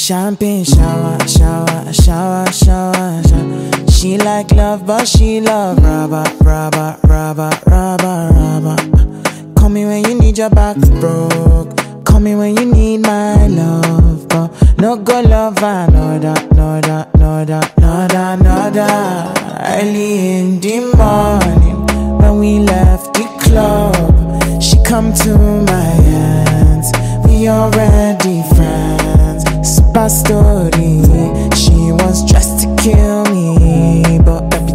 champagne shower, shower, shower, shower, shower. She like love, but she love rubber, rubber, rubber, rubber, rubber. Call me when you need your back broke. Call me when you need my love, but no go love another, another, another, another, another. Early in the morning, when we left the club, she come to my hands. We already friends. Super story. She was dressed to kill me, but I be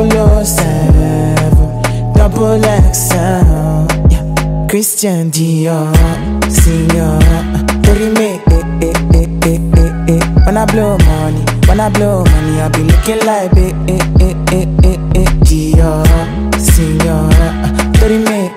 007, double XL. Christian Dior, Senior, Dorime, When I blow money, I be looking like Dior, Senior, Dorime,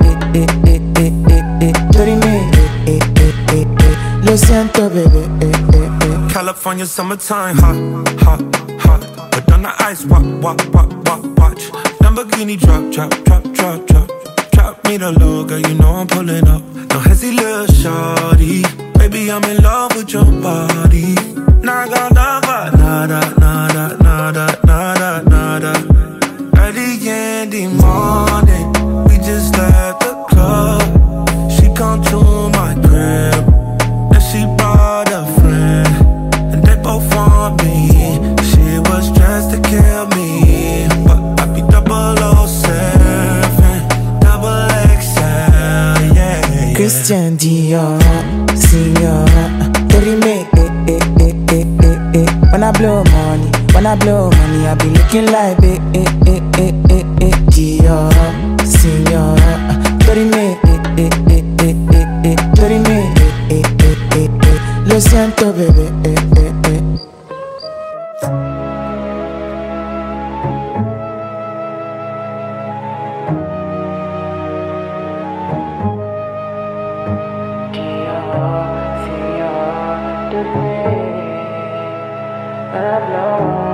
Lo siento, baby. California summertime, hot, hot, hot. But on the ice, watch. Lamborghini drop. Drop me the low, girl, you know I'm pulling up. No hezzy, little shawty. Baby, I'm in love with your body. Nada. Early in the morning, we just left the club. She come to my crib, and she brought a friend, and they both want me. She was dressed to kill me, but I be 007, double XL, yeah. Christian Dior, Senior, Dorime, When I blow money, I be looking like Dior, Senior, Dorime, Lo siento, baby. When I blow